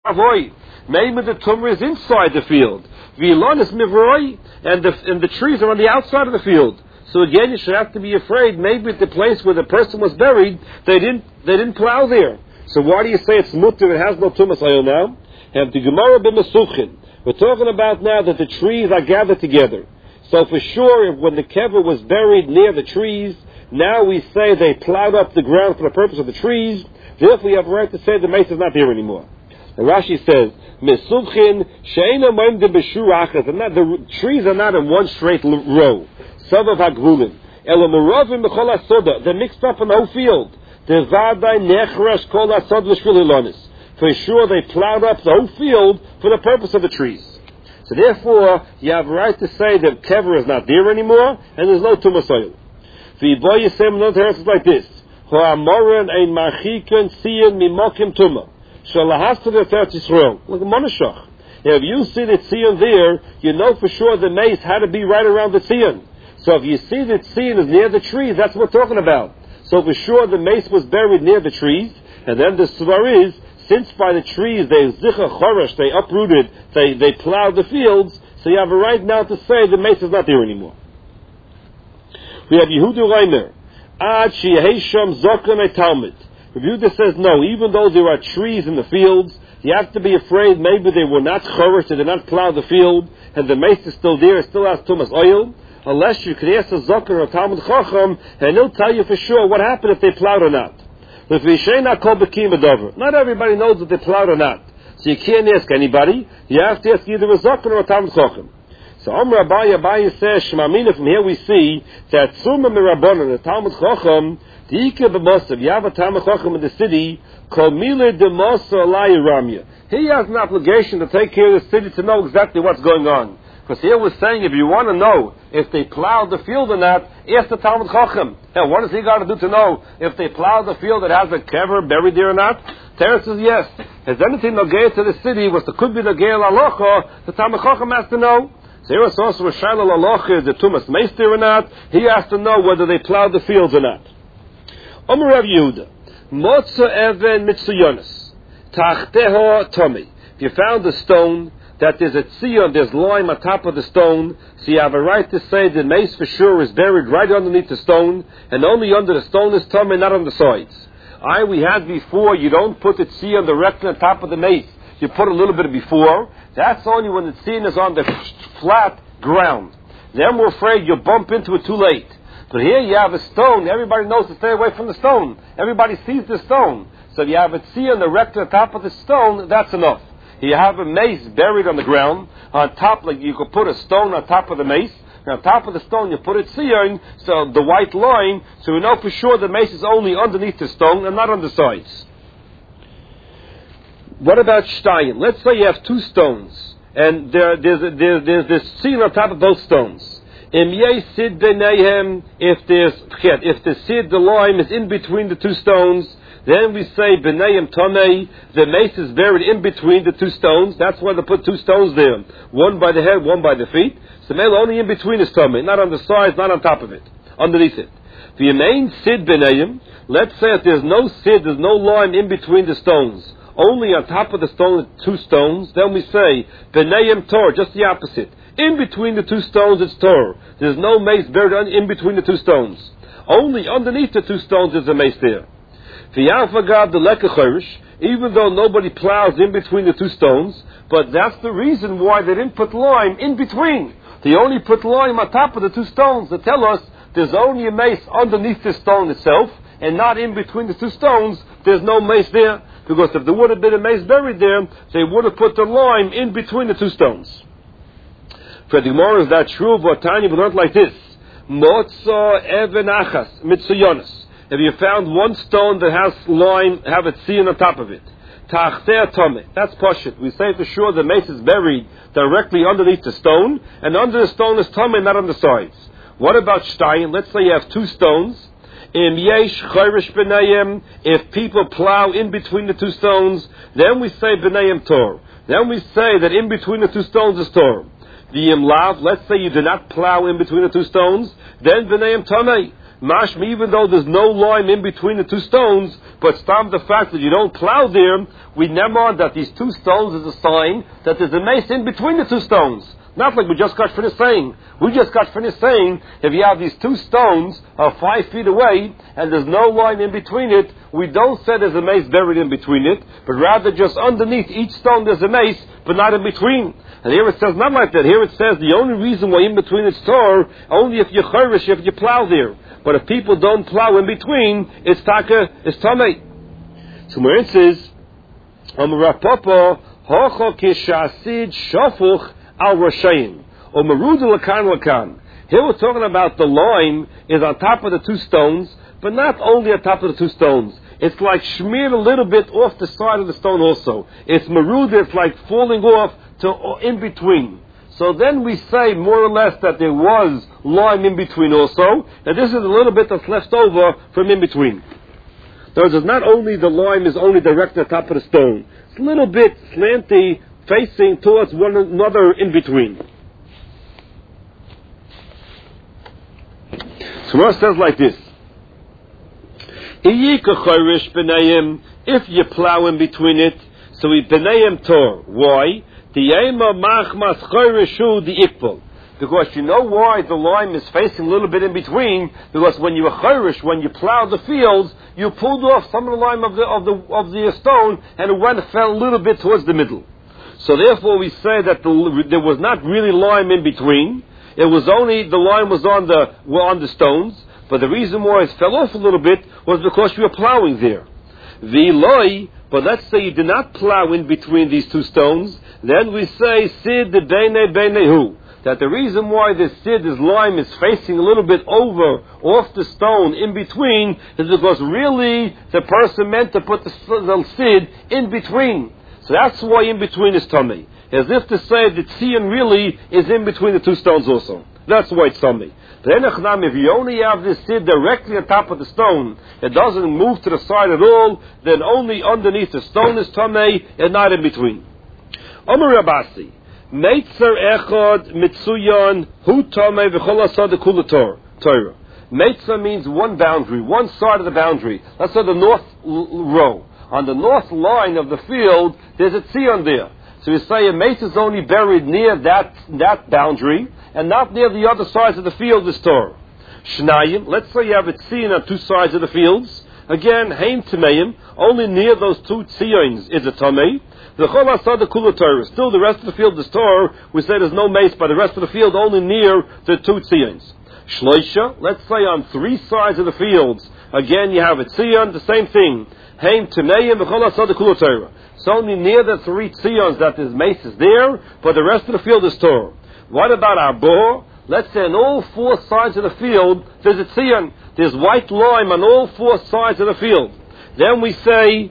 avoid. Maybe the tumor is inside the field. V'ilon is mivroi, and the trees are on the outside of the field. So again, you should have to be afraid. Maybe at the place where the person was buried, they didn't plow there. So why do you say it's mutter? It has no tumas oil now. Have the Gemara b'mesuchin. We're talking about now that the trees are gathered together. So for sure, when the kever was buried near the trees, now we say they plowed up the ground for the purpose of the trees. Therefore, you have a right to say the mace is not there anymore. And Rashi says, "Mesuvchin she'ena moimdim b'shur achas." The trees are not in one straight row. Savav hagvulim elo merovim b'chol hasoda. They're mixed up in the whole field. Devadai nechrash kol hasod l'shvil hilonis. For sure, they plowed up the whole field for the purpose of the trees. So therefore, you have a right to say that kever is not there anymore, and there's no tumas oil. V'yiboy yisem another answer like this: Ho'amoren ein marchiken siyen mimokim tuma. Shalahasta v'efert Yisrael. Look at Monashach. If you see the tzion there, you know for sure the mace had to be right around the tzion. So if you see that tzion is near the trees, that's what we're talking about. So for sure the mace was buried near the trees, and then the svar is, since by the trees they zicha choresh, they uprooted, they plowed the fields, so you have a right now to say the mace is not there anymore. We have Yehuda Reimer, Ad sheyehesham zokon etalmid. Yehuda says no, even though there are trees in the fields, you have to be afraid maybe they were not choresh, they did not plow the field, and the mace is still there, it still has tumas oil, unless you can ask a zokon or a talmud chacham, and he'll tell you for sure what happened if they plowed or not. Not everybody knows if they plowed or not. So you can't ask anybody. You have to ask either a Zakon or a Talmud Chacham. So Amr Abaye says, Shemamina, from here we see that Tzuma Mirabbanan, the Talmud Chacham, the Ike b'Mosav, you have a Talmud Chacham in the city, called Mile de Mosa Alai Ramya. He has an obligation to take care of the city to know exactly what's going on. Because here we're saying if you want to know if they plowed the field or not, ask the Talmud Chacham. Now, what does he got to do to know if they plowed the field that has a kever buried there or not? Terence says yes. Has anything nogea to the city, which could be nogea l'alocha, the Talmud Chacham has to know. So here it's also a shayla l'alocha, is the tumas mace there or not? He has to know whether they plowed the fields or not. Omer Rav Yehuda, Motza even mitzuyonis, tachteho tomi. If you found a stone, that there's a tzion, there's lime on top of the stone, so you have a right to say the mace for sure is buried right underneath the stone, and only under the stone is tummy, not on the sides. We had before, you don't put the tzion directly on top of the mace. You put a little bit before. That's only when the tzion is on the flat ground. Then we're afraid you'll bump into it too late. But here you have a stone, everybody knows to stay away from the stone. Everybody sees the stone. So if you have a tzion directly on top of the stone, that's enough. You have a mace buried on the ground. On top, like you could put a stone on top of the mace. And on top of the stone, you put a tzion, so the white line, so we know for sure the mace is only underneath the stone and not on the sides. What about shtayim? Let's say you have two stones, and there's this tzion on top of both stones. If the sid, the lime, is in between the two stones, then we say b'nayim tamei, the mace is buried in between the two stones. That's why they put two stones there, one by the head, one by the feet. So male only in between is tamei, not on the sides, not on top of it, underneath it. The main sid b'nayim, let's say if there's no sid, there's no line in between the stones, only on top of the stone, two stones, then we say b'nayim tor, just the opposite. In between the two stones it's tor. There's no mace buried in between the two stones. Only underneath the two stones is a mace there. Even though nobody plows in between the two stones, but that's the reason why they didn't put lime in between. They only put lime on top of the two stones to tell us there's only a mace underneath the stone itself, and not in between the two stones, there's no mace there. Because if there would have been a mace buried there, they would have put the lime in between the two stones. For the Gemara, is that true? But Tanya, we learned like this. Motza even achas mitzuyonis. If you found one stone that has lime, have a tzion on top of it. Tachteh tomeh. That's pashut. We say for sure the mace is buried directly underneath the stone, and under the stone is tomeh, not on the sides. What about shtayim? Let's say you have two stones. Im yesh chayrish b'nayim. If people plow in between the two stones, then we say b'nayim tor. Then we say that in between the two stones is tor. The imlav. Let's say you do not plow in between the two stones, then b'nayim tomeh. Mashma, even though there's no line in between the two stones, but stam the fact that you don't plow there, we never that these two stones is a sign that there's a mace in between the two stones. Not like we just got finished saying. We just got finished saying, if you have these two stones 5 feet away, and there's no line in between it, we don't say there's a mace buried in between it, but rather just underneath each stone there's a mace, but not in between. And here it says not like that. Here it says the only reason why in between it's tor, only if you chorish, if you plow there. But if people don't plow in between, it's taka, it's tamei. So where it says, Amarapopo, hocho kishasid shofuch al Rashayim, or Marudu Lakan Lakan. Here we're talking about the line is on top of the two stones, but not only on top of the two stones. It's like smeared a little bit off the side of the stone also. It's Marudu, it's like falling off to in between. So then we say more or less that there was lime in between also, and this is a little bit that's left over from in between. In other words, it's not only the lime is only directed at the top of the stone. It's a little bit slanty, facing towards one another in between. So it says like this: if you plow in between it, so we benayim tor. Why? Because you know why the lime is facing a little bit in between. Because when you were chayrish, when you plowed the fields, you pulled off some of the lime of the stone, and it fell a little bit towards the middle. So therefore we say that there was not really lime in between. It was only the lime was on the stones. But the reason why it fell off a little bit was because you were plowing there. V'loi, but let's say you did not plow in between these two stones. Then we say sid the bene benehu. That the reason why the sid, this lime, is facing a little bit over off the stone in between is because really the person meant to put the sid in between. So that's why in between is tummy. As if to say that tzion really is in between the two stones also. That's why it's tummy. But if you only have this sid directly on top of the stone, it doesn't move to the side at all, then only underneath the stone is tummy and not in between. Omer Rabasi, Meitzer echad mitzuyan hu tummy v'chol asad kula Torah. Meitzer means one boundary, one side of the boundary. Let's say the north row. On the north line of the field, there's a tzion there. So you say a mace is only buried near that boundary, and not near the other sides of the field is Torah. Shnayim, let's say you have a tzion on two sides of the fields. Again, heim tmeim, only near those two tziyons is a tamei. The chol asad kula Torah. Still, the rest of the field is Torah. We say there's no mace, but the rest of the field only near the two tziyons. Shloisha, let's say on three sides of the fields. Again, you have a tzion, the same thing. Heim tmeim v'chol asad kula Torah. It's only near the three tziyons that his mace is there, but the rest of the field is Torah. What about arbor? Let's say on all four sides of the field, there's a tzion. There's white lime on all four sides of the field. Then we say,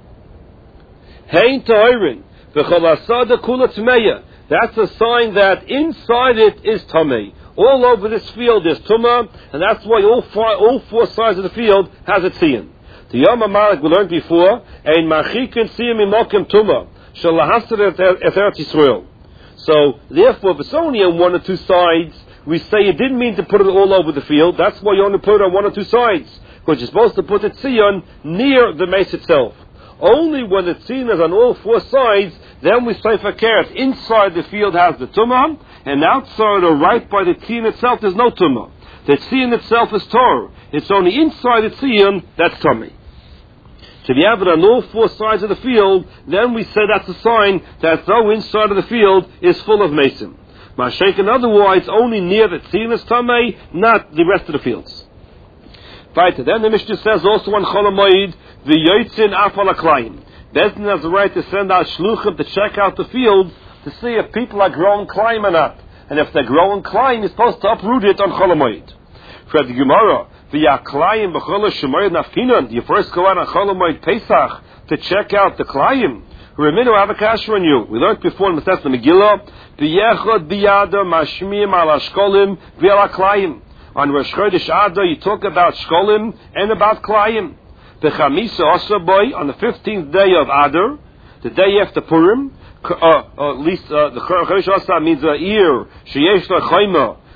Hein ta'irin, v'chol asada kula tmeya. That's a sign that inside it is tamei. All over this field is tumah, and that's why all four sides of the field has a tzion. The Yom HaMarik we learned before, Ein machikin tziyim imokim tumah, shalahasar Eretz Yisrael. So, therefore, if it's only on one or two sides, we say you didn't mean to put it all over the field. That's why you only put it on one or two sides. Because you're supposed to put the tzion near the mace itself. Only when the tzion is on all four sides, then we say for carrots, inside the field has the tumah, and outside or right by the tzion itself there's no tumah. The tzion itself is Torah. It's only inside the tzion that's tummy. So if you have it on all four sides of the field, then we say that's a sign that though inside of the field is full of mason. Mashaken otherwise, only near the tzion is tamei, not the rest of the fields. Right, then the Mishnah says also on Chol HaMoed, v'yotzin afal aklayim. Bezdin has the right to send out shluchim to check out the field to see if people are growing climb or not. And if they're growing climb, you're supposed to uproot it on Chol HaMoed. For the Gemara, v'yaklayim b'chol HaShemayim nafkinan, you first go out on Chol HaMoed Pesach to check out the climb. Reminu have a kasher on you. We learned before in the Megillah, v'yechod biyada mashmim al ashkolim v'al aklayim. On Rosh Chodesh Adar, you talk about shkolim and about klayim. The Chamisa also boy on the 15th day of Adar, the day after Purim, at least the Chodesh Adar means a year. Sheyesh lechayma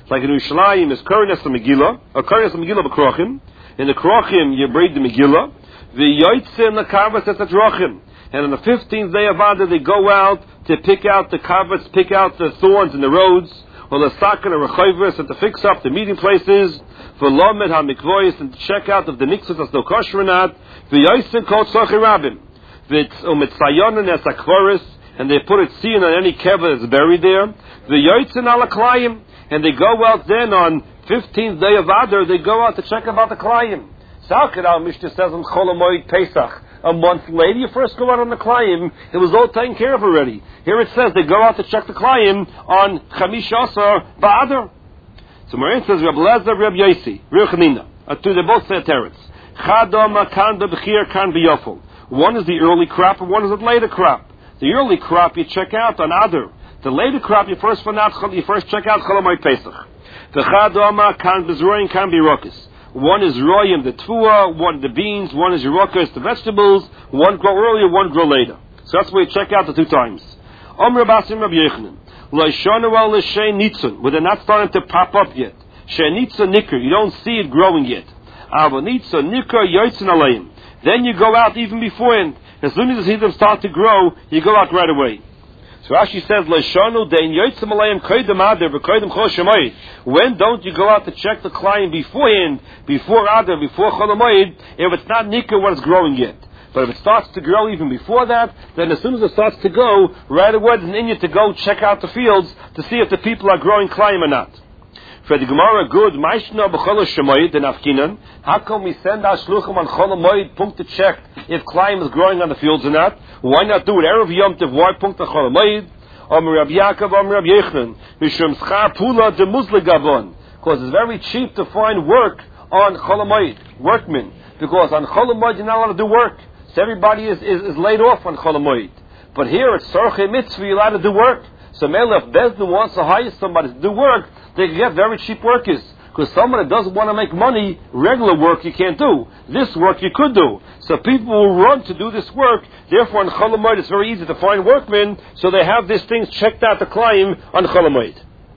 Like in Yerushalayim is Korenes Megillah, or Korenes Megillah b'Krochim. In the Krochim you braid the Megillah. The Yotzin the Kavas at the Drochim. And on the 15th day of Adar they go out to pick out the Kavas, pick out the thorns in the roads, or the Sakan or Rechovers, and to fix up the meeting places, for Lomed HaMikvois, and to check out if the Nixus is no kosher or not. The Yotzin called Sochi Rabin. The Umetzayonin as Akvoris, and they put a tzion on any kever that's buried there. The Yotzin ala Klayim, and they go out then on 15th day of Adar, they go out to check about the Klayim. Salkadal Mishnah says on Chol HaMoed Pesach, a month later you first go out on the Klayim, it was all taken care of already. Here it says they go out to check the Klayim on Chamish Asar Ba'adar. So Marin says, Reb Lezer, Reb Yosi, Reb Chanina, they both say teretz. Chadom Kan B'Bechir Kan B'Yofel. One is the early crop and one is the later crop. The early crop you check out on Adar. The later crop you first check out Chol HaMoed Pesach. The Chadom Kan B'Zroin Kan B'Rokis. One is royim, the tfuah, one the beans, one is yerokas, the vegetables, one grow earlier, one grow later. So that's where you check out the two times. Omer Basim Rabbi Yechanan, Loishonu el l'shei nitzun, where they're not starting to pop up yet. Shei nitzun nikr, you don't see it growing yet. Ava nitzun nikr yotzin aleim. Then you go out even beforehand. As soon as you see them start to grow, you go out right away. So Rashi says, Loishonu dein yotzim aleim koydem adar v'koydem chol shemoed. When don't you go out to check the client beforehand, before Adar, before Chol HaMoed, if it's not nikr when it's growing yet? But if it starts to grow even before that, then as soon as it starts to go, right away there's an inyan to go check out the fields to see if the people are growing client or not. For the Gemara, good, Maishna b'chol shemoed and afkinan. How come we send our shluchim on Chol HaMoed punkt to check if client is growing on the fields or not? Why not do it Erev Yom Tov? Why punkt to Chol HaMoed? Omer Rabbi Yaakov, Omer Rabbi Yechanan, Mishum schar pula de muzle gavon. Because it's very cheap to find work on Chol HaMoed, workmen. Because on Chol HaMoed you're not allowed to do work. So everybody is laid off on Chol HaMoed. But here it's Sorche Mitzvah, you're allowed to do work. So Mele, if Bezdin wants to hire somebody to do work, they can get very cheap workers. Because someone that doesn't want to make money, regular work you can't do. This work you could do. So people will run to do this work. Therefore, on Chol HaMoed it's very easy to find workmen. So they have these things checked out to climb on Chol HaMoed.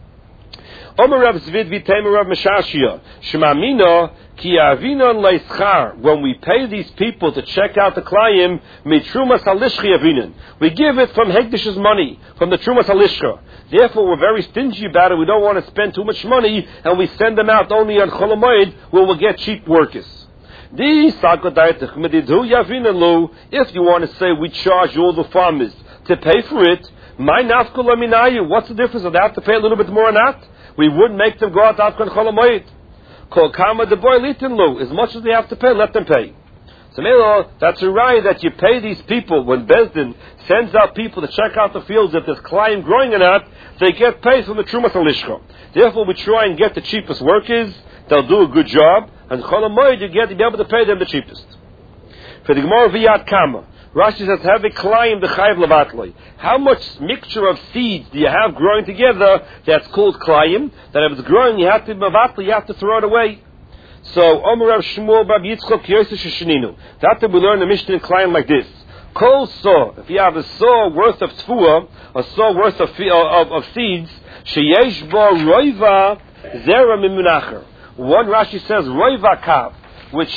Omer Rav Zvid v'Teimer Rav Meshashia Shemamina ki avinon leischar. When we pay these people to check out the climb, mitrumas halishchi avinon. We give it from Hegdish's money, from the trumas halishcha. Therefore, we're very stingy about it. We don't want to spend too much money, and we send them out only on Chol HaMoed where we'll get cheap workers. If you want to say we charge all the farmers to pay for it, what's the difference? Do they have to pay a little bit more or not? We wouldn't make them go out to Chol HaMoed. As much as they have to pay, let them pay. So that's a right that you pay these people when Bezdin sends out people to check out the fields if there's climb growing or not, they get paid from the Trumas HaLishcha. Therefore we try and get the cheapest workers, they'll do a good job, and Chol HaMoed you be able to pay them the cheapest. For the Gemara V'yad Kama, Rashi says, have a climb the Chayiv Levatloi. How much mixture of seeds do you have growing together that's called climb, that if it's growing you have to Mevatli, you have to throw it away? So, Omer Rav Shmuel Bar Yitzchok Yosef Shesheninu. That we learn the Mishnah in climb like this. Kol saw, if you have a saw worth of tfuah, a saw worth of seeds, sheyesh bo roiva zera mimunacher. One Rashi says roiva kav, which